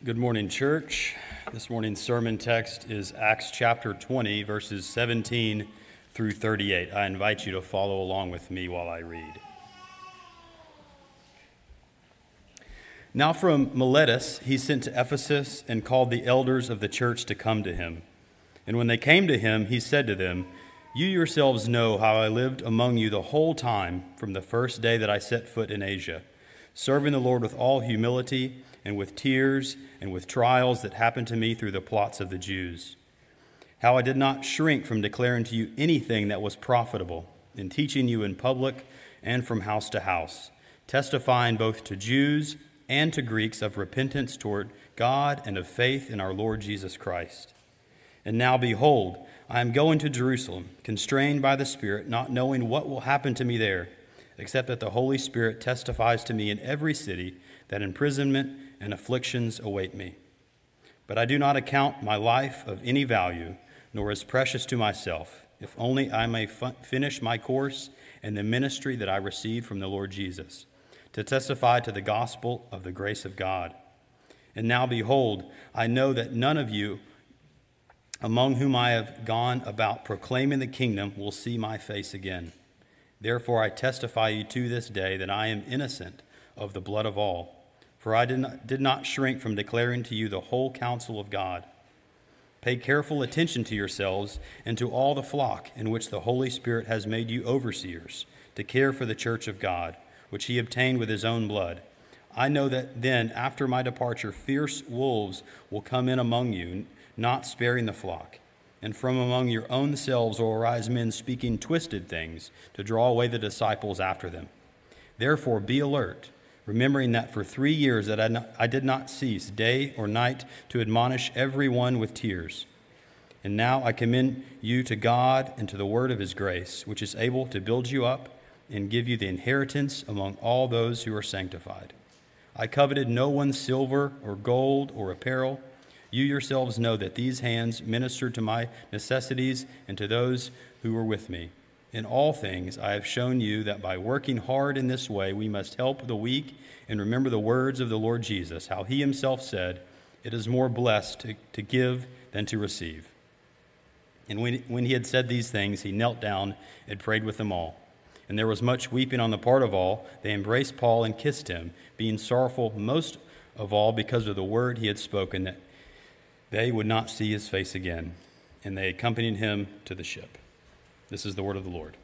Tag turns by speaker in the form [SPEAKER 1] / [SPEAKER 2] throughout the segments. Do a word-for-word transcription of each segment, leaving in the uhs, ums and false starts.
[SPEAKER 1] Good morning, church. This morning's sermon text is Acts chapter twenty, verses seventeen through thirty-eight. I invite you to follow along with me while I read. Now from Miletus he sent to Ephesus and called the elders of the church to come to him. And when they came to him, he said to them, "You yourselves know how I lived among you the whole time from the first day that I set foot in Asia, serving the Lord with all humility and with tears and with trials that happened to me through the plots of the Jews. How I did not shrink from declaring to you anything that was profitable, in teaching you in public and from house to house, testifying both to Jews and to Greeks of repentance toward God and of faith in our Lord Jesus Christ. And now behold, I am going to Jerusalem, constrained by the Spirit, not knowing what will happen to me there, except that the Holy Spirit testifies to me in every city that imprisonment and afflictions await me. But I do not account my life of any value, nor as precious to myself, if only I may f- finish my course and the ministry that I received from the Lord Jesus, to testify to the gospel of the grace of God. And now behold, I know that none of you among whom I have gone about proclaiming the kingdom will see my face again. Therefore I testify you to this day that I am innocent of the blood of all. For I did not, did not shrink from declaring to you the whole counsel of God. Pay careful attention to yourselves and to all the flock in which the Holy Spirit has made you overseers, to care for the church of God, which he obtained with his own blood. I know that then, after my departure, fierce wolves will come in among you, not sparing the flock. And from among your own selves will arise men speaking twisted things to draw away the disciples after them. Therefore be alert, remembering that for three years that I, not, I did not cease day or night to admonish everyone with tears. And now I commend you to God and to the word of his grace, which is able to build you up and give you the inheritance among all those who are sanctified. I coveted no one's silver or gold or apparel. You yourselves know that these hands ministered to my necessities and to those who were with me. In all things, I have shown you that by working hard in this way, we must help the weak and remember the words of the Lord Jesus, how he himself said, "It is more blessed to, to give than to receive." And when, when he had said these things, he knelt down and prayed with them all. And there was much weeping on the part of all. They embraced Paul and kissed him, being sorrowful most of all because of the word he had spoken, that they would not see his face again. And they accompanied him to the ship. This is the word of the Lord.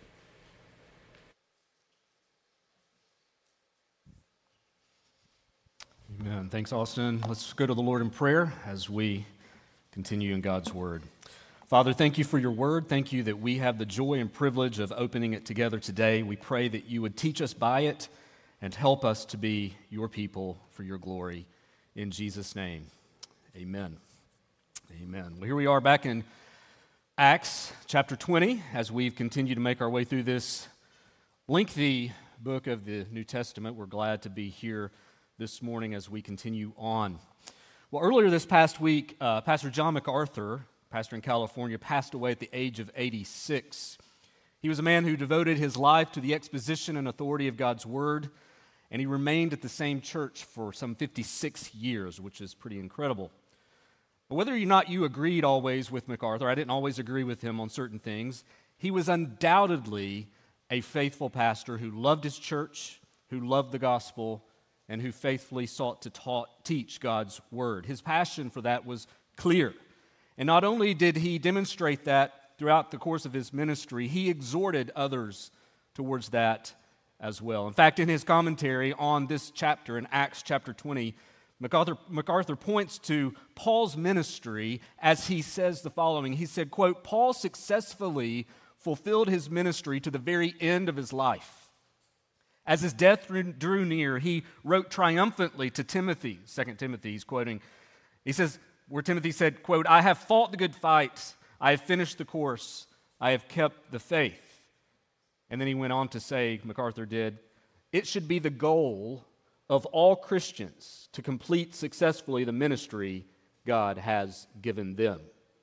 [SPEAKER 2] Amen. Thanks, Austin. Let's go to the Lord in prayer as we continue in God's word. Father, thank you for your word. Thank you that we have the joy and privilege of opening it together today. We pray that you would teach us by it and help us to be your people for your glory. In Jesus' name, amen. Amen. Well, here we are back in Acts chapter twenty, as we've continued to make our way through this lengthy book of the New Testament. We're glad to be here this morning as we continue on. Well, earlier this past week, uh, Pastor John MacArthur, pastor in California, passed away at the age of eighty-six. He was a man who devoted his life to the exposition and authority of God's Word, and he remained at the same church for some fifty-six years, which is pretty incredible. But whether or not you agreed always with MacArthur, I didn't always agree with him on certain things, he was undoubtedly a faithful pastor who loved his church, who loved the gospel, and who faithfully sought to taught, teach God's word. His passion for that was clear. And not only did he demonstrate that throughout the course of his ministry, he exhorted others towards that as well. In fact, in his commentary on this chapter in Acts chapter twenty, MacArthur, MacArthur points to Paul's ministry as he says the following. He said, quote, "Paul successfully fulfilled his ministry to the very end of his life. As his death drew near, he wrote triumphantly to Timothy." Second Timothy, he's quoting. He says, where Timothy said, quote, "I have fought the good fight. I have finished the course. I have kept the faith." And then he went on to say, MacArthur did, "It should be the goal of all Christians to complete successfully the ministry God has given them."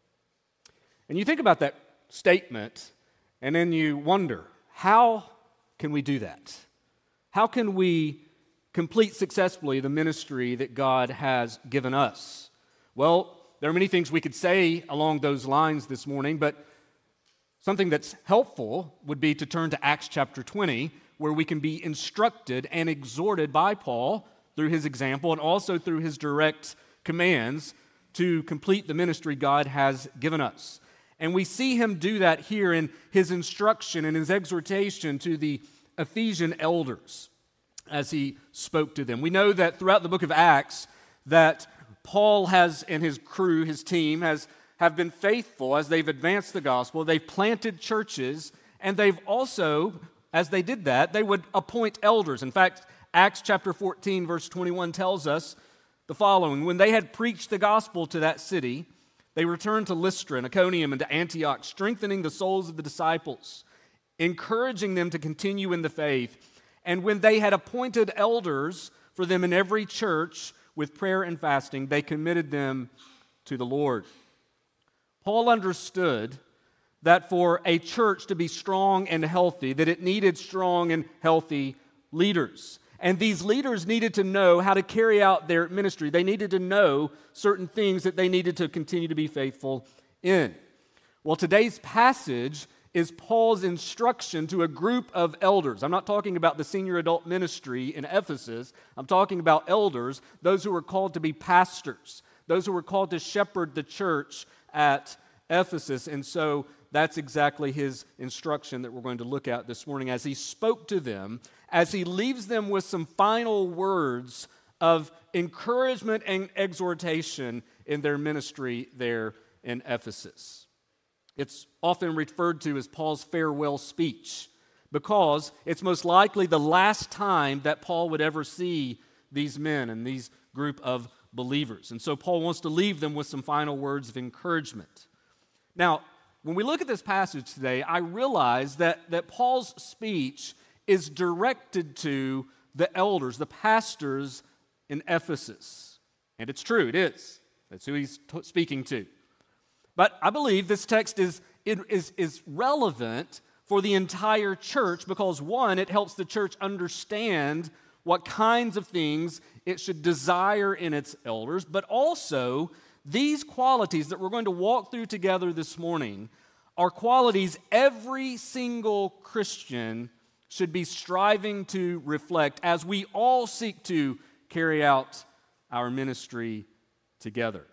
[SPEAKER 2] And you think about that statement, and then you wonder, how can we do that? How can we complete successfully the ministry that God has given us? Well, there are many things we could say along those lines this morning, but something that's helpful would be to turn to Acts chapter twenty, where we can be instructed and exhorted by Paul through his example and also through his direct commands to complete the ministry God has given us. And we see him do that here in his instruction and his exhortation to the Ephesian elders as he spoke to them. We know that throughout the book of Acts that Paul has, and his crew, his team, has have been faithful as they've advanced the gospel. They've planted churches, and they've also, as they did that, they would appoint elders. In fact, Acts chapter fourteen, verse twenty-one tells us the following: when they had preached the gospel to that city, they returned to Lystra and Iconium and to Antioch, strengthening the souls of the disciples, encouraging them to continue in the faith. And when they had appointed elders for them in every church with prayer and fasting, they committed them to the Lord. Paul understood that for a church to be strong and healthy, that it needed strong and healthy leaders. And these leaders needed to know how to carry out their ministry. They needed to know certain things that they needed to continue to be faithful in. Well, today's passage is Paul's instruction to a group of elders. I'm not talking about the senior adult ministry in Ephesus. I'm talking about elders, those who are called to be pastors, those who are called to shepherd the church at Ephesus. And so that's exactly his instruction that we're going to look at this morning as he spoke to them, as he leaves them with some final words of encouragement and exhortation in their ministry there in Ephesus. It's often referred to as Paul's farewell speech because it's most likely the last time that Paul would ever see these men and these group of believers. And so Paul wants to leave them with some final words of encouragement. Now, when we look at this passage today, I realize that, that Paul's speech is directed to the elders, the pastors in Ephesus. And it's true, it is. That's who he's t- speaking to. But I believe this text is, is, is relevant for the entire church because, one, it helps the church understand what kinds of things it should desire in its elders, but also these qualities that we're going to walk through together this morning are qualities every single Christian should be striving to reflect as we all seek to carry out our ministry together.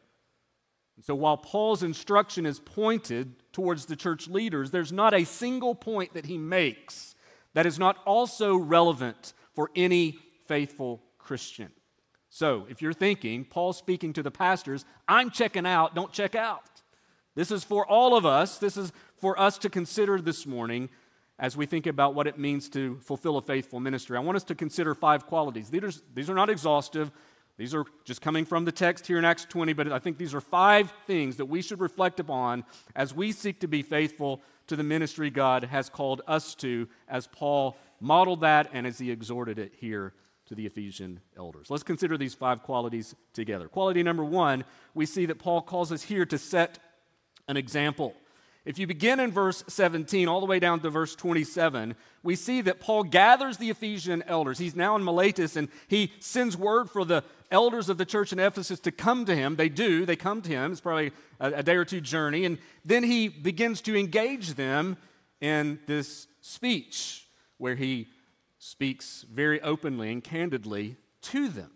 [SPEAKER 2] So while Paul's instruction is pointed towards the church leaders, there's not a single point that he makes that is not also relevant for any faithful Christian. So if you're thinking, Paul's speaking to the pastors, I'm checking out, don't check out. This is for all of us. This is for us to consider this morning as we think about what it means to fulfill a faithful ministry. I want us to consider five qualities. These are, these are not exhaustive. These are just coming from the text here in Acts twenty, but I think these are five things that we should reflect upon as we seek to be faithful to the ministry God has called us to, as Paul modeled that and as he exhorted it here to the Ephesian elders. Let's consider these five qualities together. Quality number one, we see that Paul calls us here to set an example. If you begin in verse seventeen all the way down to verse twenty-seven, we see that Paul gathers the Ephesian elders. He's now in Miletus, and he sends word for the elders of the church in Ephesus to come to him. They do. They come to him. It's probably a, a day or two journey. And then he begins to engage them in this speech where he speaks very openly and candidly to them.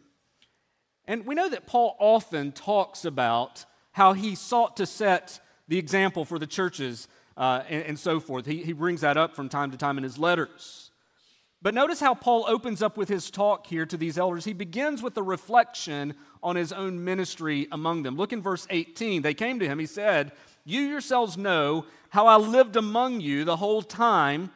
[SPEAKER 2] And we know that Paul often talks about how he sought to set the example for the churches uh, and, and so forth. He, he brings that up from time to time in his letters. But notice how Paul opens up with his talk here to these elders. He begins with a reflection on his own ministry among them. Look in verse eighteen. They came to him. He said, "You yourselves know how I lived among you the whole time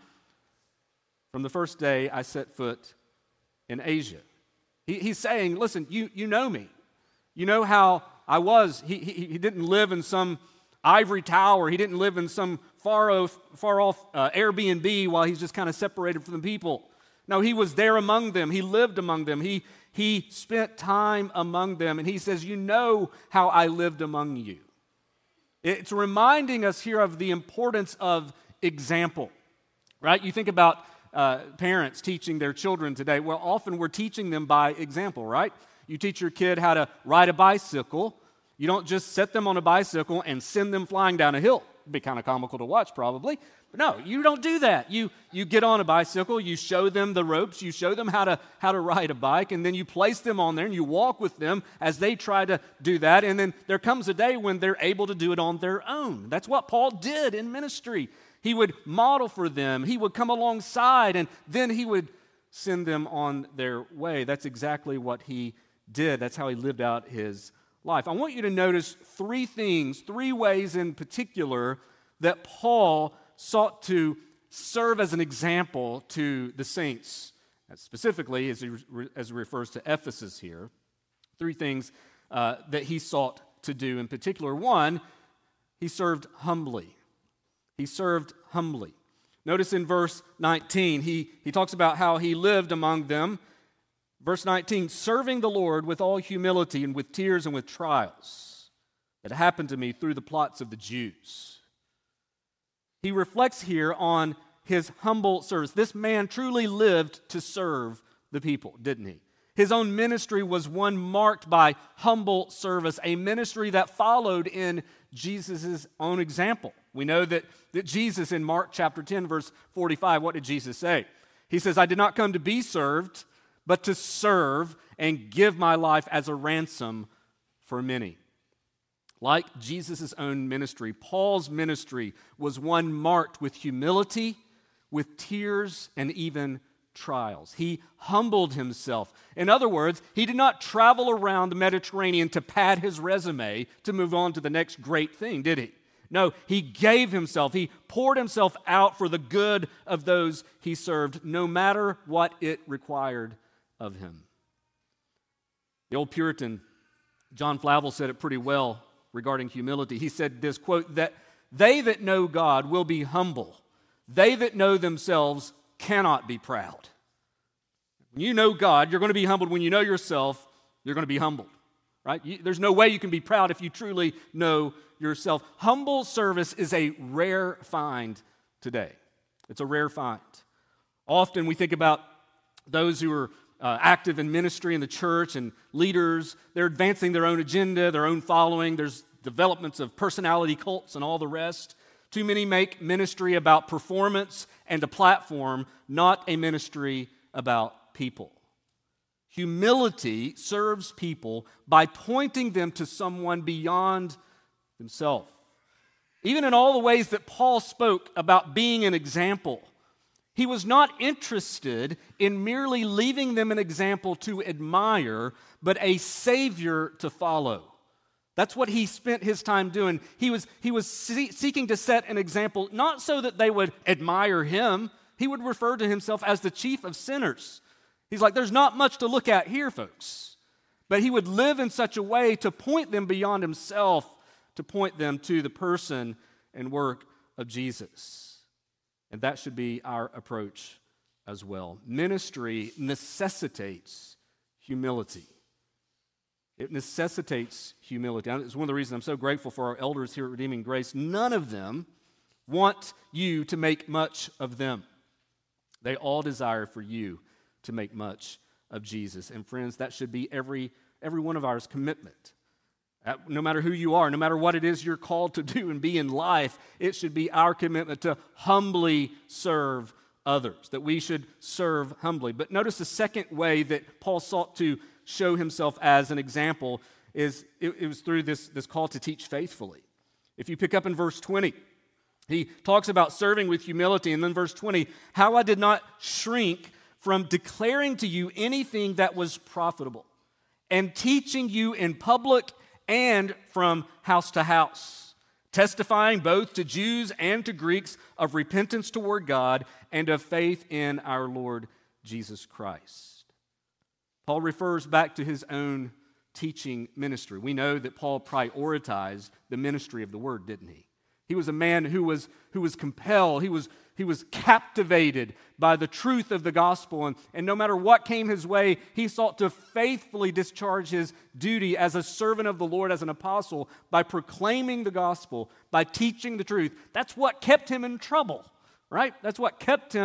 [SPEAKER 2] from the first day I set foot in Asia." He, he's saying, listen, you, you know me. You know how I was. He, he, he didn't live in some ivory tower. He didn't live in some far off, far off uh, Airbnb while he's just kind of separated from the people. No, he was there among them. He lived among them. He, he spent time among them. And he says, you know how I lived among you. It's reminding us here of the importance of example, right? You think about uh, parents teaching their children today? Well, often we're teaching them by example, right? You teach your kid how to ride a bicycle. You don't just set them on a bicycle and send them flying down a hill. It'd be kind of comical to watch, probably. But no, you don't do that. You you get on a bicycle, you show them the ropes, you show them how to how to ride a bike, and then you place them on there and you walk with them as they try to do that. And then there comes a day when they're able to do it on their own. That's what Paul did in ministry. He would model for them. He would come alongside, and then he would send them on their way. That's exactly what he did. That's how he lived out his life. I want you to notice three things, three ways in particular that Paul sought to serve as an example to the saints, specifically as he, as he refers to Ephesus here. Three things uh, that he sought to do in particular. One, he served humbly. He served humbly. Notice in verse nineteen, he, he talks about how he lived among them. Verse nineteen, serving the Lord with all humility and with tears and with trials that happened to me through the plots of the Jews. He reflects here on his humble service. This man truly lived to serve the people, didn't he? His own ministry was one marked by humble service, a ministry that followed in Jesus' own example. We know that, that Jesus in Mark chapter ten, verse forty-five, what did Jesus say? He says, I did not come to be served, but to serve and give my life as a ransom for many. Like Jesus' own ministry, Paul's ministry was one marked with humility, with tears, and even trials. He humbled himself. In other words, he did not travel around the Mediterranean to pad his resume to move on to the next great thing, did he? No, he gave himself. He poured himself out for the good of those he served, no matter what it required of him. The old Puritan John Flavel said it pretty well regarding humility. He said this, quote, that they that know God will be humble. They that know themselves cannot be proud. When you know God, you're going to be humbled. When you know yourself, you're going to be humbled, right? You, there's no way you can be proud if you truly know yourself. Humble service is a rare find today. It's a rare find. Often we think about those who are Uh, active in ministry in the church and leaders. They're advancing their own agenda, their own following. There's developments of personality cults and all the rest. Too many make ministry about performance and a platform, not a ministry about people. Humility serves people by pointing them to someone beyond themselves. Even in all the ways that Paul spoke about being an example, he was not interested in merely leaving them an example to admire, but a Savior to follow. That's what he spent his time doing. He was, he was see- seeking to set an example, not so that they would admire him. He would refer to himself as the chief of sinners. He's like, there's not much to look at here, folks. But he would live in such a way to point them beyond himself, to point them to the person and work of Jesus. And that should be our approach as well. Ministry necessitates humility. It necessitates humility. It's one of the reasons I'm so grateful for our elders here at Redeeming Grace. None of them want you to make much of them. They all desire for you to make much of Jesus. And friends, that should be every, every one of ours commitment. No matter who you are, no matter what it is you're called to do and be in life, it should be our commitment to humbly serve others, that we should serve humbly. But notice the second way that Paul sought to show himself as an example is it, it was through this, this call to teach faithfully. If you pick up in verse twenty, he talks about serving with humility, and then verse twenty, how I did not shrink from declaring to you anything that was profitable and teaching you in public and from house to house, testifying both to Jews and to Greeks of repentance toward God and of faith in our Lord Jesus Christ. Paul refers back to his own teaching ministry. We know that Paul prioritized the ministry of the word, didn't he? He was a man who was, who was compelled, he was, he was captivated by the truth of the gospel, and, and no matter what came his way, he sought to faithfully discharge his duty as a servant of the Lord, as an apostle, by proclaiming the gospel, by teaching the truth. That's what kept him in trouble, right? That's what kept him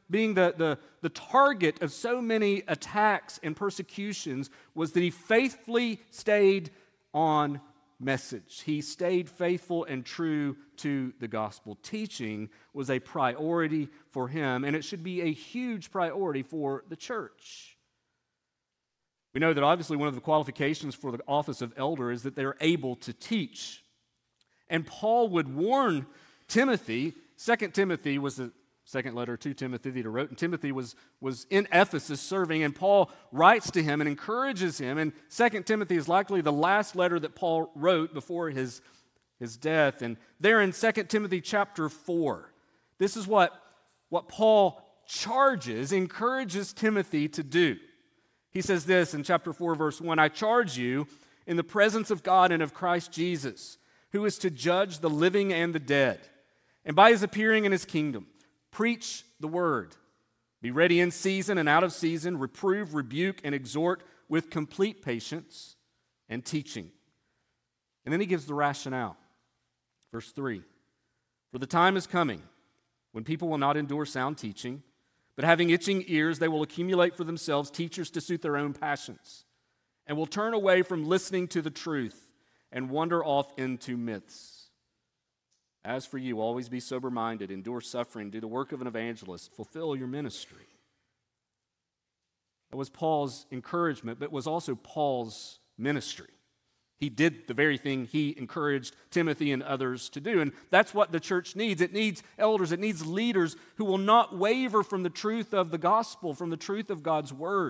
[SPEAKER 2] being the, the, the target of so many attacks and persecutions was that he faithfully stayed on message. He stayed faithful and true to the gospel. Teaching was a priority for him, and it should be a huge priority for the church. We know that obviously one of the qualifications for the office of elder is that they're able to teach. And Paul would warn Timothy. Second Timothy was the second letter to Timothy that he wrote, and Timothy was, was in Ephesus serving, and Paul writes to him and encourages him, and Second Timothy is likely the last letter that Paul wrote before his, his death. And there in Second Timothy chapter four, this is what, what Paul charges, encourages Timothy to do. He says this in chapter four, verse one, I charge you in the presence of God and of Christ Jesus, who is to judge the living and the dead, and by his appearing in his kingdom, preach the word. Be ready in season and out of season, reprove, rebuke, and exhort with complete patience and teaching. And then he gives the rationale. Verse three, for the time is coming when people will not endure sound teaching, but having itching ears, they will accumulate for themselves teachers to suit their own passions, and will turn away from listening to the truth and wander off into myths. As for you, always be sober-minded, endure suffering, do the work of an evangelist, fulfill your ministry. That was Paul's encouragement, but it was also Paul's ministry. He did the very thing he encouraged Timothy and others to do, and that's what the church needs. It needs elders, it needs leaders who will not waver from the truth of the gospel, from the truth of God's word.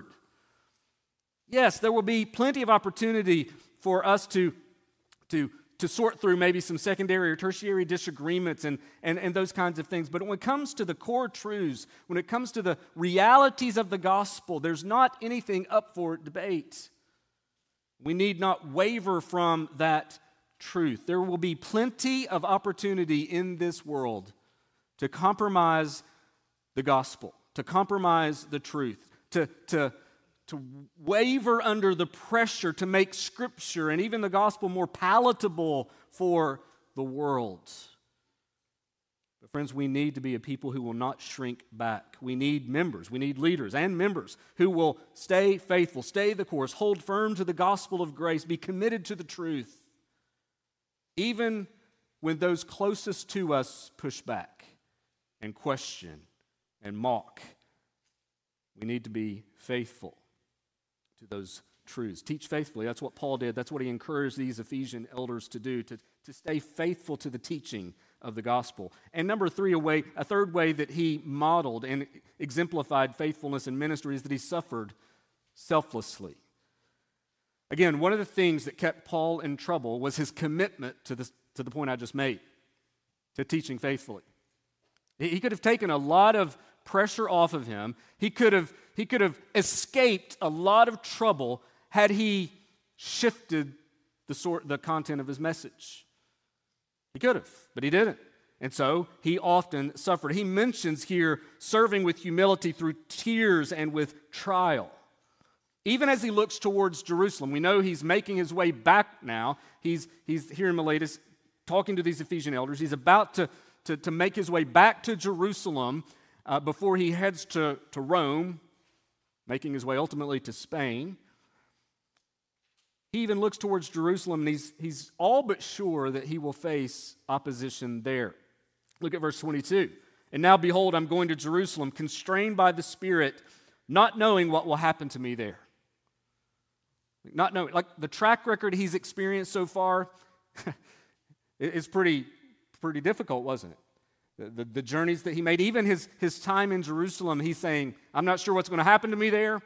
[SPEAKER 2] Yes, there will be plenty of opportunity for us to, to to sort through maybe some secondary or tertiary disagreements and, and, and those kinds of things. But when it comes to the core truths, when it comes to the realities of the gospel, there's not anything up for debate. We need not waver from that truth. There will be plenty of opportunity in this world to compromise the gospel, to compromise the truth, to, to to waver under the pressure to make Scripture and even the gospel more palatable for the world. But friends, we need to be a people who will not shrink back. We need members, we need leaders and members who will stay faithful, stay the course, hold firm to the gospel of grace, be committed to the truth, even when those closest to us push back and question and mock. We need to be faithful to those truths. Teach faithfully. That's what Paul did. That's what he encouraged these Ephesian elders to do, to, to stay faithful to the teaching of the gospel. And number three, a, way, a third way that he modeled and exemplified faithfulness in ministry is that he suffered selflessly. Again, one of the things that kept Paul in trouble was his commitment to, this, to the point I just made, to teaching faithfully. He could have taken a lot of pressure off of him. He could have He could have escaped a lot of trouble had he shifted the sort, the content of his message. He could have, but he didn't. And so he often suffered. He mentions here serving with humility through tears and with trial. Even as he looks towards Jerusalem, we know he's making his way back now. He's, he's here in Miletus talking to these Ephesian elders. He's about to, to, to make his way back to Jerusalem uh, before he heads to, to Rome, making his way ultimately to Spain. He even looks towards Jerusalem, and he's, he's all but sure that he will face opposition there. Look at verse twenty-two. And now, behold, I'm going to Jerusalem, constrained by the Spirit, not knowing what will happen to me there. Not knowing, like the track record he's experienced so far is pretty, pretty difficult, wasn't it? The, the, the journeys that he made, even his, his time in Jerusalem, he's saying, I'm not sure what's going to happen to me there,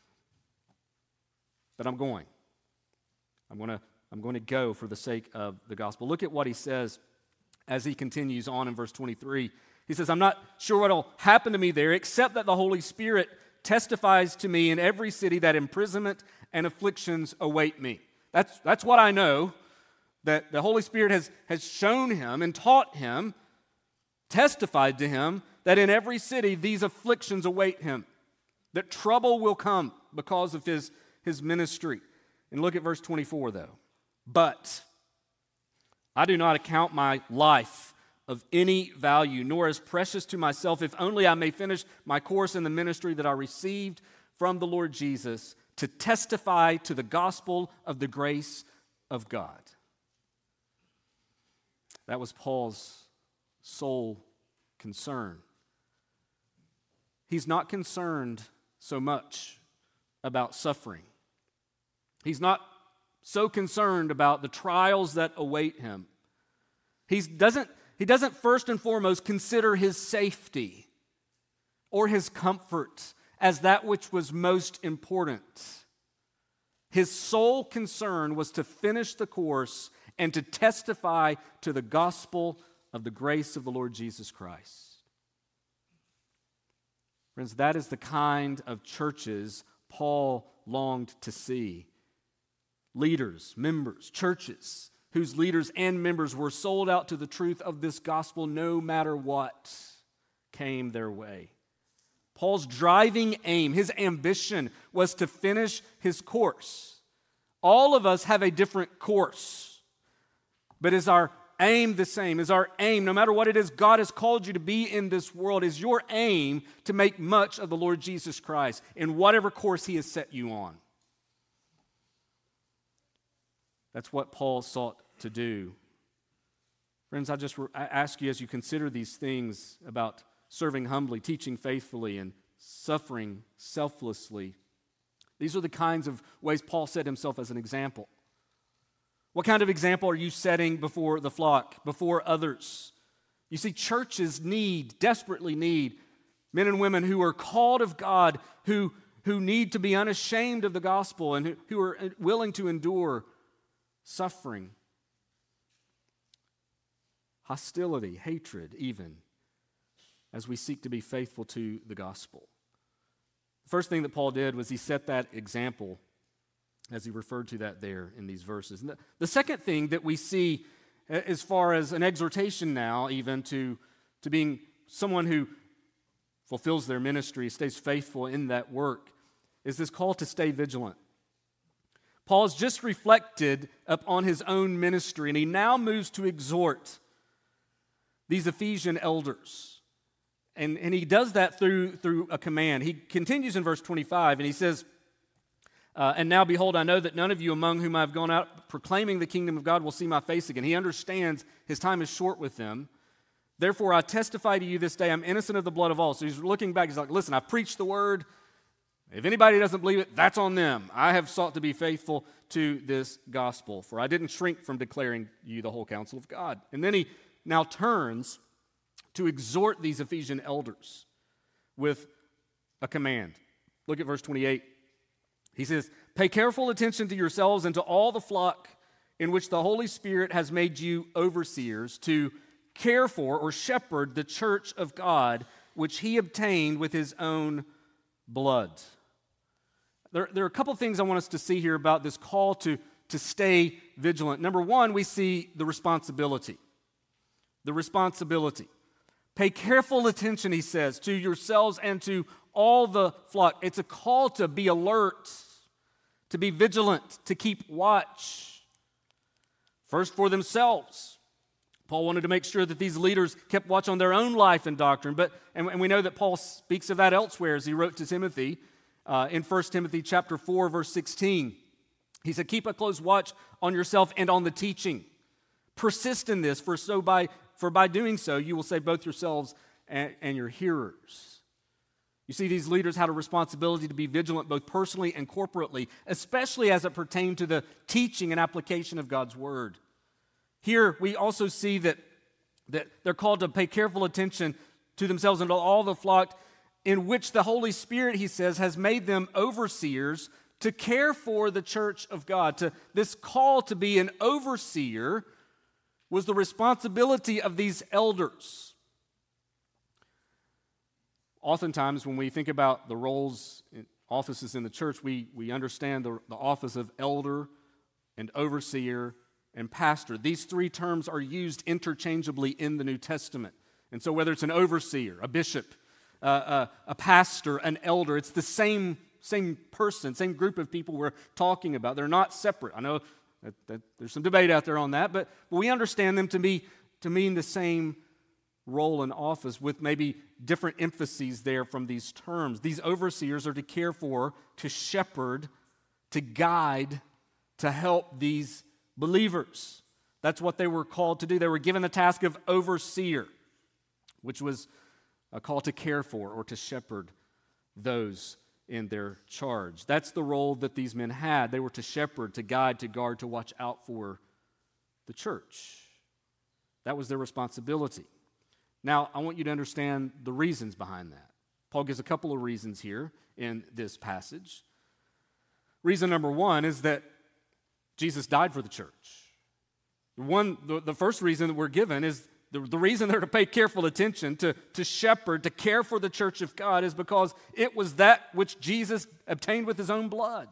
[SPEAKER 2] but I'm going. I'm going to I'm going to go for the sake of the gospel. Look at what he says as he continues on in verse twenty-three. He says, I'm not sure what will happen to me there, except that the Holy Spirit testifies to me in every city that imprisonment and afflictions await me. That's, that's what I know, that the Holy Spirit has, has shown him and taught him, testified to him, that in every city these afflictions await him, that trouble will come because of his, his ministry. And look at verse twenty-four, though. But I do not account my life of any value, nor as precious to myself, if only I may finish my course in the ministry that I received from the Lord Jesus to testify to the gospel of the grace of God. That was Paul's sole concern. He's not concerned so much about suffering. He's not so concerned about the trials that await him. He doesn't, he doesn't first and foremost consider his safety or his comfort as that which was most important. His sole concern was to finish the course and to testify to the gospel of the grace of the Lord Jesus Christ. Friends, that is the kind of churches Paul longed to see. Leaders, members, churches whose leaders and members were sold out to the truth of this gospel no matter what came their way. Paul's driving aim, his ambition, was to finish his course. All of us have a different course, but is our aim the same? Is our aim, no matter what it is God has called you to be in this world, is your aim to make much of the Lord Jesus Christ in whatever course he has set you on? That's what Paul sought to do. Friends, I just re- I ask you as you consider these things about serving humbly, teaching faithfully, and suffering selflessly, these are the kinds of ways Paul set himself as an example. What kind of example are you setting before the flock, before others? You see, churches need, desperately need, men and women who are called of God, who, who need to be unashamed of the gospel and who, who are willing to endure suffering, hostility, hatred even, as we seek to be faithful to the gospel. The first thing that Paul did was he set that example, as he referred to that there in these verses. And the, the second thing that we see as far as an exhortation now even to, to being someone who fulfills their ministry, stays faithful in that work, is this call to stay vigilant. Paul's just reflected upon his own ministry, and he now moves to exhort these Ephesian elders. And, and he does that through, through a command. He continues in verse twenty-five, and he says, uh, and now behold, I know that none of you among whom I have gone out proclaiming the kingdom of God will see my face again. He understands his time is short with them. Therefore, I testify to you this day, I'm innocent of the blood of all. So he's looking back, he's like, listen, I've preached the word. If anybody doesn't believe it, that's on them. I have sought to be faithful to this gospel, for I didn't shrink from declaring you the whole counsel of God. And then he now turns to exhort these Ephesian elders with a command. Look at verse twenty-eight. He says, pay careful attention to yourselves and to all the flock in which the Holy Spirit has made you overseers to care for or shepherd the church of God, which he obtained with his own blood. There, there are a couple of things I want us to see here about this call to, to stay vigilant. Number one, we see the responsibility. The responsibility. Pay careful attention, he says, to yourselves and to all the flock. It's a call to be alert, to be vigilant, to keep watch. First for themselves. Paul wanted to make sure that these leaders kept watch on their own life and doctrine. But and, and we know that Paul speaks of that elsewhere as he wrote to Timothy uh, in First Timothy chapter four, verse sixteen. He said, keep a close watch on yourself and on the teaching. Persist in this, for so by for by doing so you will save both yourselves and, and your hearers. You see, these leaders had a responsibility to be vigilant both personally and corporately, especially as it pertained to the teaching and application of God's word. Here we also see that, that they're called to pay careful attention to themselves and to all the flock in which the Holy Spirit, he says, has made them overseers to care for the church of God. To this call to be an overseer was the responsibility of these elders. Oftentimes when we think about the roles, offices in the church, we, we understand the, the office of elder and overseer and pastor. These three terms are used interchangeably in the New Testament. And so whether it's an overseer, a bishop, uh, uh, a pastor, an elder, it's the same, same person, same group of people we're talking about. They're not separate. I know that, that there's some debate out there on that, but we understand them to be to mean the same role and office with maybe different emphases there from these terms. These overseers are to care for, to shepherd, to guide, to help these believers. That's what they were called to do. They were given the task of overseer, which was a call to care for or to shepherd those in their charge. That's the role that these men had. They were to shepherd, to guide, to guard, to watch out for the church. That was their responsibility. Now, I want you to understand the reasons behind that. Paul gives a couple of reasons here in this passage. Reason number one is that Jesus died for the church. One, the, the first reason that we're given is the, the reason they're to pay careful attention, to, to shepherd, to care for the church of God is because it was that which Jesus obtained with his own blood.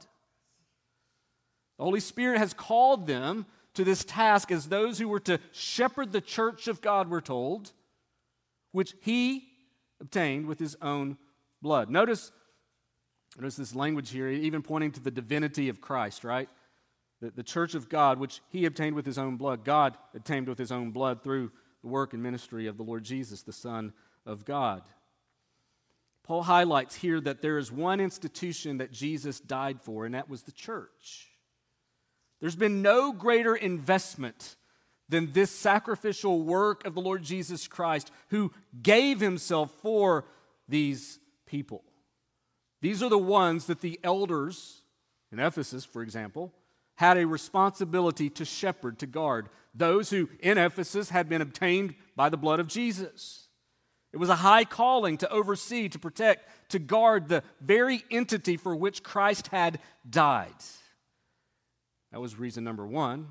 [SPEAKER 2] The Holy Spirit has called them to this task as those who were to shepherd the church of God, we're told, which he obtained with his own blood. Notice, notice this language here, even pointing to the divinity of Christ, right? The, the church of God, which he obtained with his own blood, God obtained with his own blood through the work and ministry of the Lord Jesus, the Son of God. Paul highlights here that there is one institution that Jesus died for, and that was the church. There's been no greater investment than this sacrificial work of the Lord Jesus Christ, who gave himself for these people. These are the ones that the elders in Ephesus, for example, had a responsibility to shepherd, to guard. Those who in Ephesus had been obtained by the blood of Jesus. It was a high calling to oversee, to protect, to guard the very entity for which Christ had died. That was reason number one.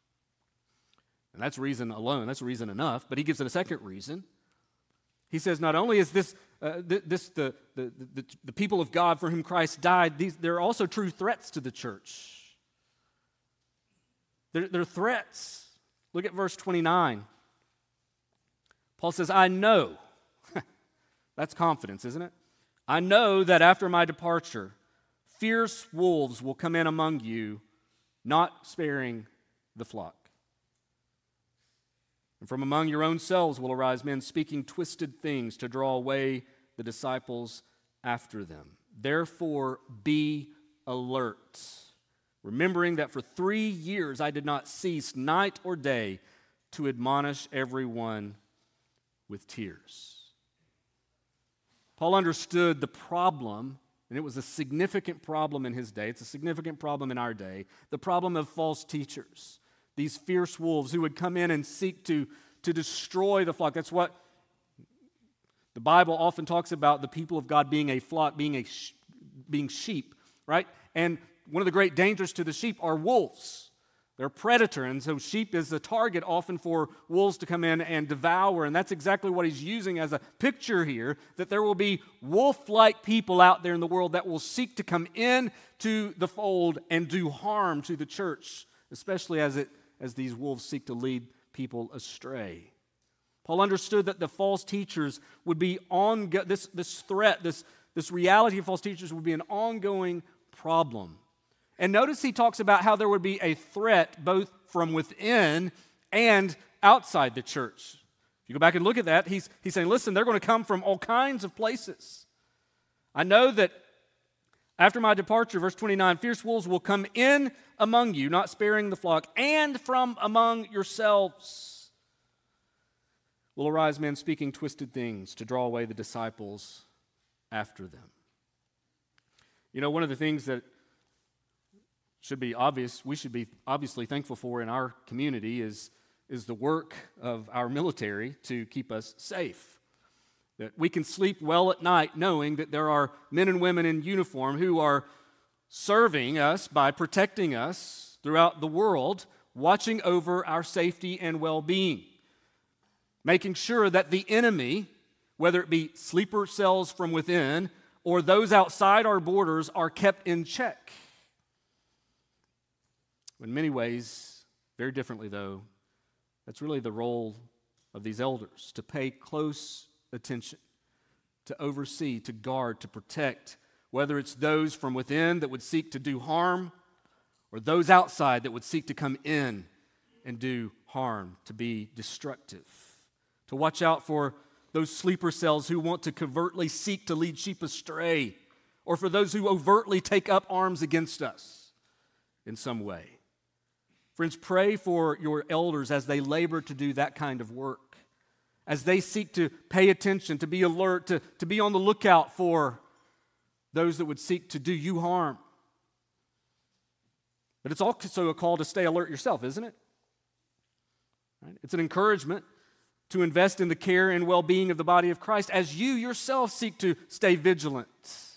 [SPEAKER 2] And that's reason alone, that's reason enough. But he gives it a second reason. He says not only is this, uh, th- this the, the, the, the people of God for whom Christ died, these, they're also true threats to the church. They're, they're threats. Look at verse twenty-nine. Paul says, I know. That's confidence, isn't it? I know that after my departure, fierce wolves will come in among you, not sparing the flock. And from among your own selves will arise men speaking twisted things to draw away the disciples after them. Therefore, be alert, remembering that for three years I did not cease night or day to admonish everyone with tears. Paul understood the problem, and it was a significant problem in his day. It's a significant problem in our day. The problem of false teachers. These fierce wolves who would come in and seek to, to destroy the flock. That's what the Bible often talks about, the people of God being a flock, being, a sh- being sheep, right? And one of the great dangers to the sheep are wolves. They're a predator, and so sheep is a target often for wolves to come in and devour, and that's exactly what he's using as a picture here, that there will be wolf-like people out there in the world that will seek to come in to the fold and do harm to the church, especially as it as these wolves seek to lead people astray. Paul understood that the false teachers would be on this, this threat, this, this reality of false teachers would be an ongoing problem. And notice he talks about how there would be a threat both from within and outside the church. If you go back and look at that, he's, he's saying, listen, they're going to come from all kinds of places. I know that after my departure, verse twenty-nine, fierce wolves will come in among you, not sparing the flock, and from among yourselves will arise men speaking twisted things to draw away the disciples after them. You know, one of the things that should be obvious, we should be obviously thankful for in our community is, is the work of our military to keep us safe. That we can sleep well at night knowing that there are men and women in uniform who are serving us by protecting us throughout the world, watching over our safety and well-being, making sure that the enemy, whether it be sleeper cells from within or those outside our borders, are kept in check. In many ways, very differently though, that's really the role of these elders, to pay close attention, to oversee, to guard, to protect, whether it's those from within that would seek to do harm or those outside that would seek to come in and do harm, to be destructive. to watch out for those sleeper cells who want to covertly seek to lead sheep astray, or for those who overtly take up arms against us in some way. Friends, pray for your elders as they labor to do that kind of work, as they seek to pay attention, to be alert, to, to be on the lookout for those that would seek to do you harm. But it's also a call to stay alert yourself, isn't it? Right? It's an encouragement to invest in the care and well-being of the body of Christ as you yourself seek to stay vigilant.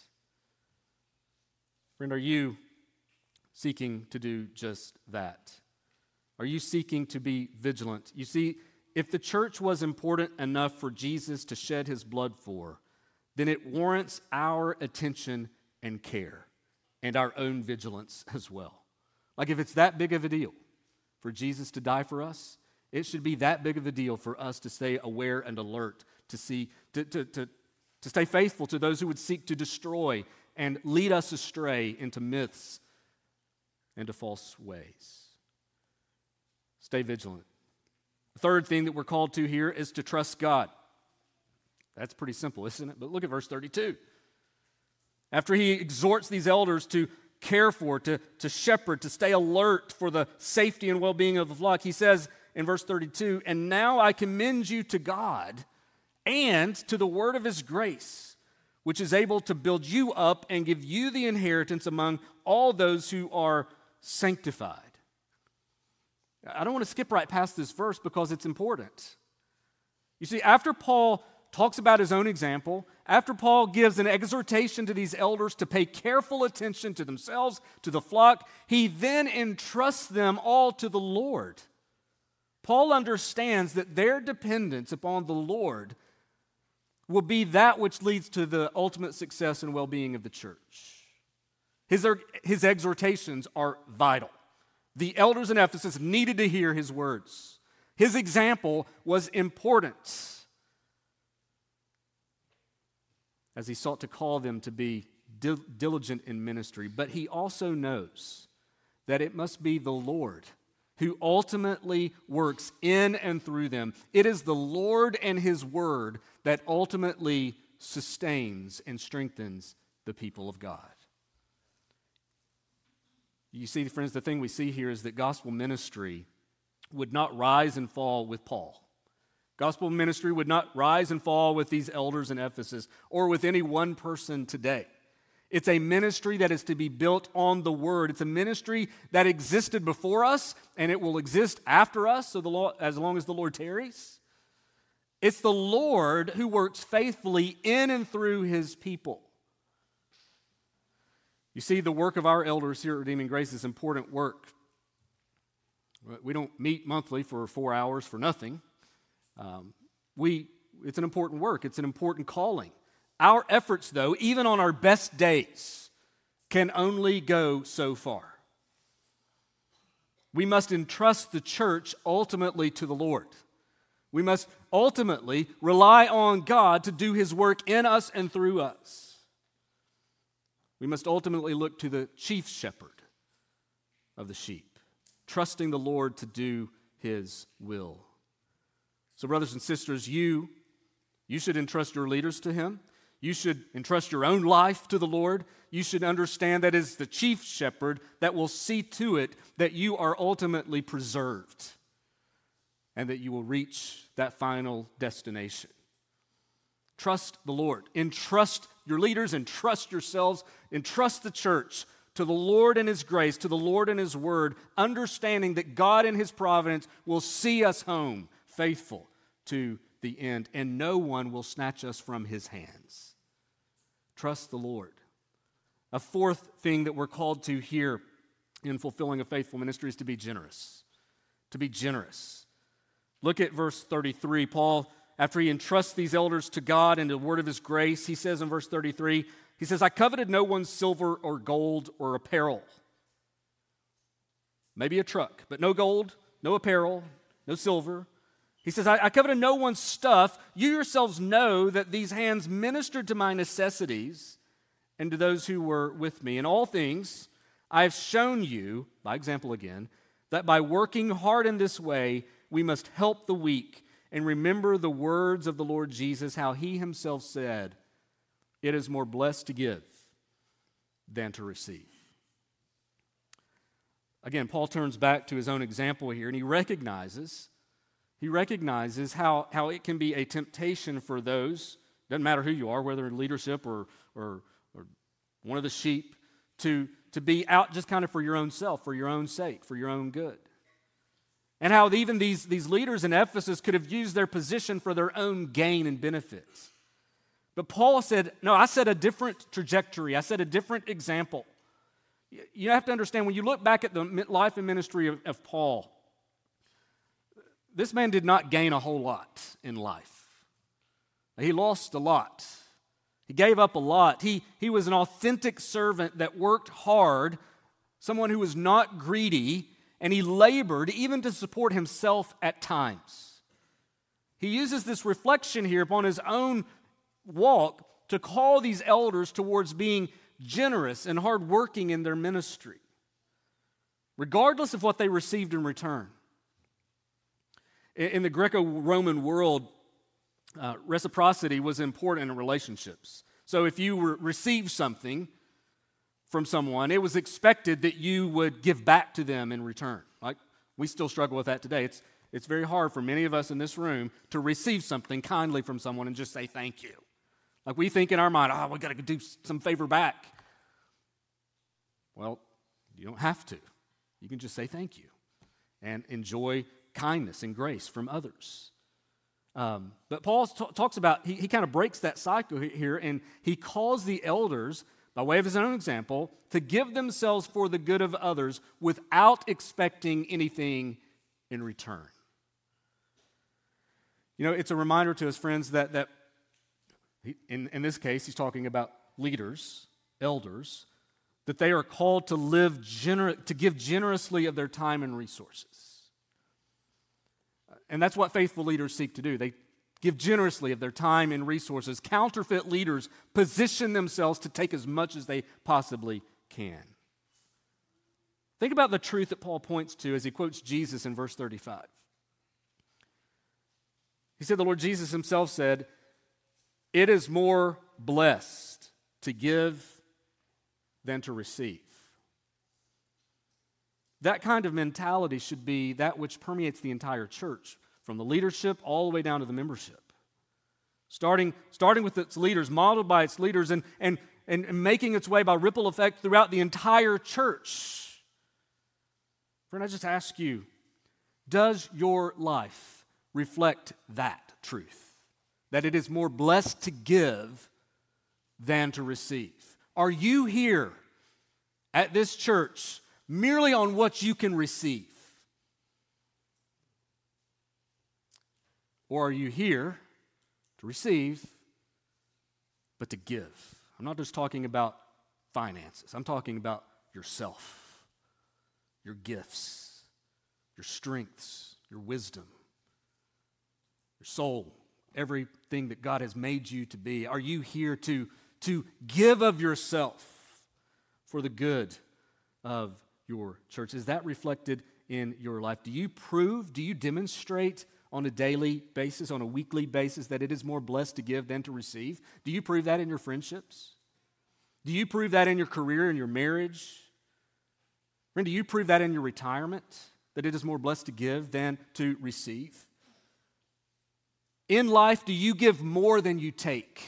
[SPEAKER 2] Friend, are you seeking to do just that? Are you seeking to be vigilant? You see, if the church was important enough for Jesus to shed his blood for, then it warrants our attention and care and our own vigilance as well. Like if it's that big of a deal for Jesus to die for us, it should be that big of a deal for us to stay aware and alert, to see, to, to, to, to stay faithful to those who would seek to destroy and lead us astray into myths and to false ways. Stay vigilant. The third thing that we're called to here is to trust God. That's pretty simple, isn't it? But look at verse thirty-two. After he exhorts these elders to care for, to, to shepherd, to stay alert for the safety and well-being of the flock, he says in verse thirty-two, "And now I commend you to God and to the word of his grace, which is able to build you up and give you the inheritance among all those who are sanctified." I don't want to skip right past this verse because it's important. You see, after Paul talks about his own example, after Paul gives an exhortation to these elders to pay careful attention to themselves, to the flock, he then entrusts them all to the Lord. Paul understands that their dependence upon the Lord will be that which leads to the ultimate success and well-being of the church. His, his exhortations are vital. The elders in Ephesus needed to hear his words. His example was important as he sought to call them to be dil- diligent in ministry. But he also knows that it must be the Lord who ultimately works in and through them. It is the Lord and his word that ultimately sustains and strengthens the people of God. You see, friends, the thing we see here is that gospel ministry would not rise and fall with Paul. Gospel ministry would not rise and fall with these elders in Ephesus or with any one person today. It's a ministry that is to be built on the Word. It's a ministry that existed before us, and it will exist after us, so the Lord, as long as the Lord tarries. It's the Lord who works faithfully in and through his people. You see, the work of our elders here at Redeeming Grace is important work. We don't meet monthly for four hours for nothing. Um, we, it's an important work. It's an important calling. Our efforts, though, even on our best days, can only go so far. We must entrust the church ultimately to the Lord. We must ultimately rely on God to do his work in us and through us. We must ultimately look to the chief shepherd of the sheep, trusting the Lord to do his will. So, brothers and sisters, you, you should entrust your leaders to him. You should entrust your own life to the Lord. You should understand that it is the chief shepherd that will see to it that you are ultimately preserved and that you will reach that final destination. Trust the Lord. Entrust your leaders, entrust yourselves, entrust the church to the Lord and his grace, to the Lord and his word, understanding that God in his providence will see us home faithful to the end, and no one will snatch us from his hands. Trust the Lord. A fourth thing that we're called to here in fulfilling a faithful ministry is to be generous. To be generous. Look at verse thirty-three. Paul, after he entrusts these elders to God and the word of his grace, he says in verse thirty-three, he says, "I coveted no one's silver or gold or apparel." Maybe a truck, but no gold, no apparel, no silver. He says, I, I coveted no one's stuff. You yourselves know that these hands ministered to my necessities and to those who were with me. In all things, I have shown you, by example again, that by working hard in this way, we must help the weak and remember the words of the Lord Jesus, how he himself said, "It is more blessed to give than to receive." Again, Paul turns back to his own example here, and he recognizes, he recognizes how, how it can be a temptation for those, doesn't matter who you are, whether in leadership or, or, or one of the sheep, to, to be out just kind of for your own self, for your own sake, for your own good. And how even these, these leaders in Ephesus could have used their position for their own gain and benefits. But Paul said, no, I set a different trajectory. I set a different example. You have to understand, when you look back at the life and ministry of, of Paul, this man did not gain a whole lot in life. He lost a lot. He gave up a lot. He, he was an authentic servant that worked hard, someone who was not greedy, and he labored even to support himself at times. He uses this reflection here upon his own walk to call these elders towards being generous and hardworking in their ministry, regardless of what they received in return. In the Greco-Roman world, uh, reciprocity was important in relationships. So if you were, received something from someone, it was expected that you would give back to them in return. Like, we still struggle with that today. It's, it's very hard for many of us in this room to receive something kindly from someone and just say thank you. Like, we think in our mind, oh, we got to do some favor back. Well, you don't have to. You can just say thank you and enjoy kindness and grace from others. Um, but Paul t- talks about, he, he kind of breaks that cycle here, and he calls the elders, by way of his own example, to give themselves for the good of others without expecting anything in return. You know, it's a reminder to us, friends, that, that he, in, in this case, he's talking about leaders, elders, that they are called to live gener- to give generously of their time and resources. And that's what faithful leaders seek to do. They give generously of their time and resources. Counterfeit leaders position themselves to take as much as they possibly can. Think about the truth that Paul points to as he quotes Jesus in verse thirty-five. He said, the Lord Jesus himself said, "It is more blessed to give than to receive." That kind of mentality should be that which permeates the entire church, from the leadership all the way down to the membership. Starting, starting with its leaders, modeled by its leaders, and, and, and making its way by ripple effect throughout the entire church. Friend, I just ask you, does your life reflect that truth? That it is more blessed to give than to receive? Are you here at this church merely on what you can receive? Or are you here to receive, but to give? I'm not just talking about finances. I'm talking about yourself, your gifts, your strengths, your wisdom, your soul, everything that God has made you to be. Are you here to, to give of yourself for the good of your church? Is that reflected in your life? Do you prove, do you demonstrate on a daily basis, on a weekly basis, that it is more blessed to give than to receive? Do you prove that in your friendships? Do you prove that in your career, in your marriage? Friend, do you prove that in your retirement, that it is more blessed to give than to receive? In life, do you give more than you take?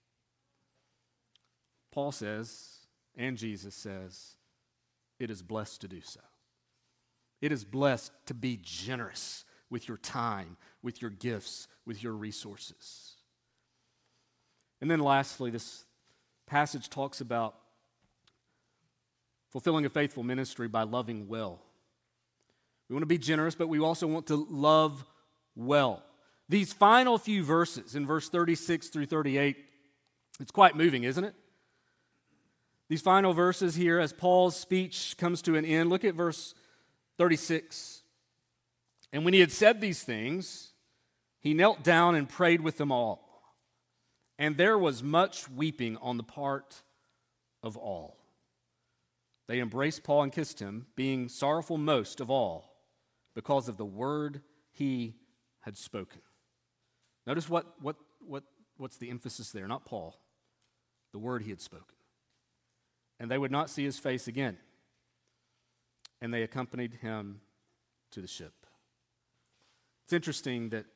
[SPEAKER 2] Paul says, and Jesus says, it is blessed to do so. It is blessed to be generous with your time, with your gifts, with your resources. And then lastly, this passage talks about fulfilling a faithful ministry by loving well. We want to be generous, but we also want to love well. These final few verses, in verse thirty-six through thirty-eight, it's quite moving, isn't it? These final verses here, as Paul's speech comes to an end, look at verse thirty-six. And when he had said these things, he knelt down and prayed with them all. And there was much weeping on the part of all. They embraced Paul and kissed him, being sorrowful most of all because of the word he had spoken. Notice what, what, what, what's the emphasis there, not Paul, the word he had spoken. And they would not see his face again. And they accompanied him to the ship. It's interesting that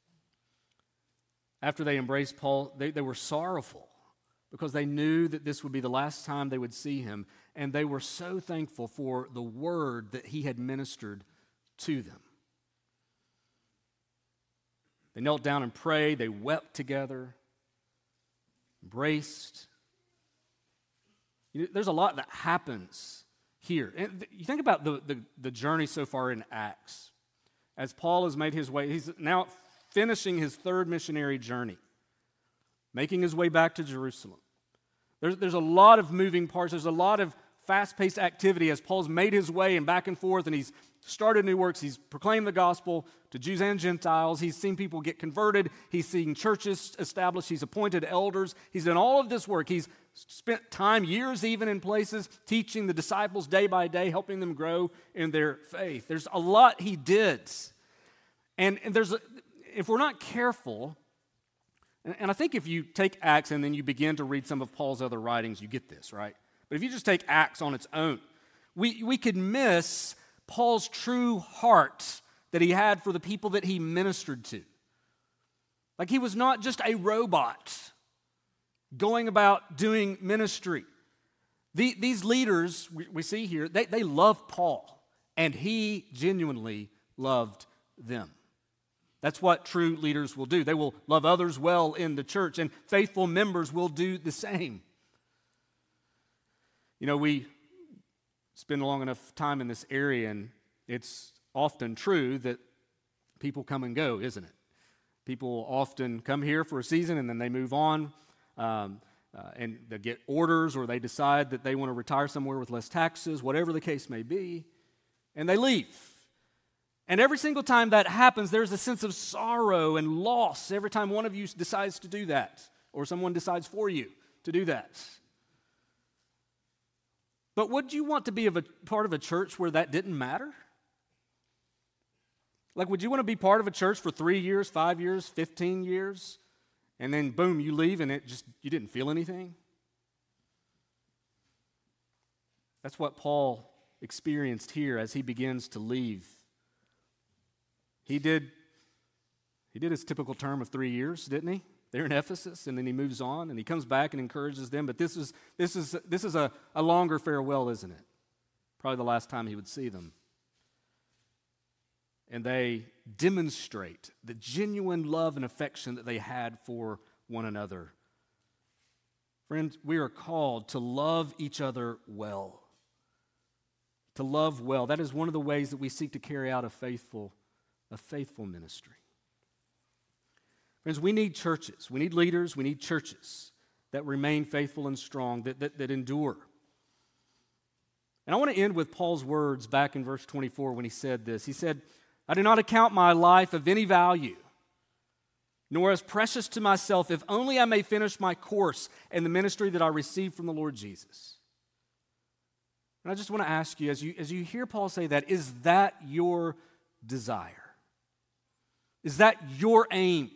[SPEAKER 2] after they embraced Paul, they, they were sorrowful because they knew that this would be the last time they would see him. And they were so thankful for the word that he had ministered to them. They knelt down and prayed. They wept together, embraced. You know, there's a lot that happens here. And you think about the, the, the journey so far in Acts. As Paul has made his way, he's now finishing his third missionary journey, making his way back to Jerusalem. There's, there's a lot of moving parts. There's a lot of fast-paced activity as Paul's made his way and back and forth, and he's started new works. He's proclaimed the gospel to Jews and Gentiles. He's seen people get converted. He's seen churches established. He's appointed elders. He's done all of this work. He's spent time, years even in places, teaching the disciples day by day, helping them grow in their faith. There's a lot he did. And, and there's a, if we're not careful, and, and I think if you take Acts and then you begin to read some of Paul's other writings, you get this, right? But if you just take Acts on its own, we, we could miss Paul's true heart that he had for the people that he ministered to. Like he was not just a robot going about doing ministry. The, these leaders we, we see here, they, they love Paul, and he genuinely loved them. That's what true leaders will do. They will love others well in the church, and faithful members will do the same. You know, we spend long enough time in this area, and it's often true that people come and go, isn't it? People often come here for a season, and then they move on, um, uh, and they get orders, or they decide that they want to retire somewhere with less taxes, whatever the case may be, and they leave. And every single time that happens, there's a sense of sorrow and loss every time one of you decides to do that, or someone decides for you to do that. But would you want to be of a part of a church where that didn't matter? Like, would you want to be part of a church for three years, five years, fifteen years, and then boom, you leave and it just, you didn't feel anything? That's what Paul experienced here as he begins to leave. He did, he did his typical term of three years, didn't he? They're in Ephesus, and then he moves on, and he comes back and encourages them. But this is this is this is a, a longer farewell, isn't it? Probably the last time he would see them. And they demonstrate the genuine love and affection that they had for one another. Friends, we are called to love each other well. To love well. That is one of the ways that we seek to carry out a faithful, a faithful ministry. Friends, we need churches. We need leaders. We need churches that remain faithful and strong, that, that, that endure. And I want to end with Paul's words back in verse twenty-four when he said this. He said, I do not account my life of any value, nor as precious to myself, if only I may finish my course and the ministry that I received from the Lord Jesus. And I just want to ask you, as you, as you hear Paul say that, is that your desire? Is that your aim?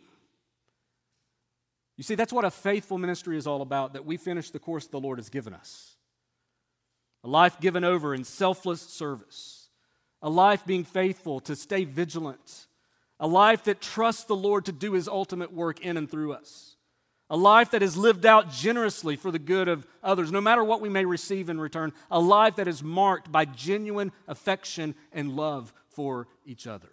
[SPEAKER 2] You see, that's what a faithful ministry is all about, that we finish the course the Lord has given us. A life given over in selfless service. A life being faithful to stay vigilant. A life that trusts the Lord to do His ultimate work in and through us. A life that is lived out generously for the good of others, no matter what we may receive in return. A life that is marked by genuine affection and love for each other.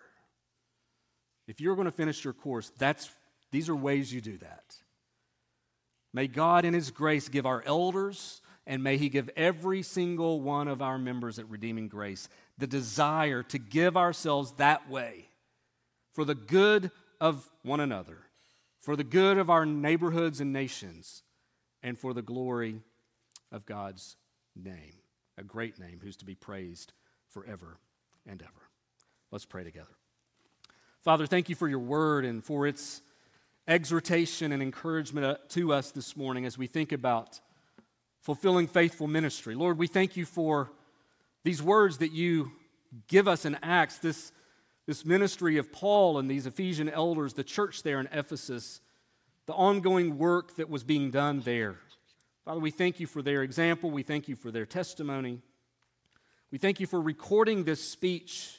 [SPEAKER 2] If you're going to finish your course, that's these are ways you do that. May God in His grace give our elders, and may He give every single one of our members at Redeeming Grace the desire to give ourselves that way for the good of one another, for the good of our neighborhoods and nations, and for the glory of God's name, a great name who's to be praised forever and ever. Let's pray together. Father, thank you for your word and for its exhortation and encouragement to us this morning as we think about fulfilling faithful ministry. Lord, we thank you for these words that you give us in Acts, this, this ministry of Paul and these Ephesian elders, the church there in Ephesus, the ongoing work that was being done there. Father, we thank you for their example. We thank you for their testimony. We thank you for recording this speech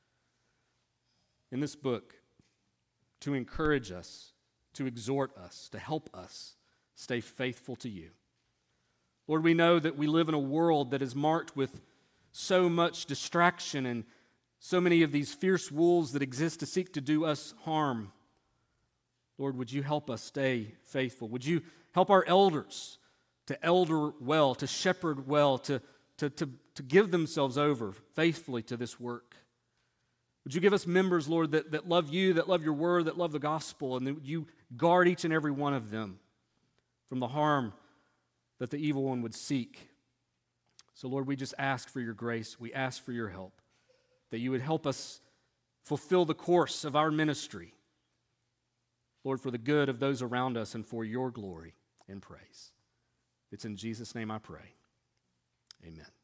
[SPEAKER 2] in this book to encourage us, to exhort us, to help us stay faithful to you. Lord, we know that we live in a world that is marked with so much distraction and so many of these fierce wolves that exist to seek to do us harm. Lord, would you help us stay faithful? Would you help our elders to elder well, to shepherd well, to, to, to, to give themselves over faithfully to this work? Would you give us members, Lord, that, that love you, that love your word, that love the gospel, and that you guard each and every one of them from the harm that the evil one would seek. So, Lord, we just ask for your grace. We ask for your help, that you would help us fulfill the course of our ministry, Lord, for the good of those around us and for your glory and praise. It's in Jesus' name I pray. Amen.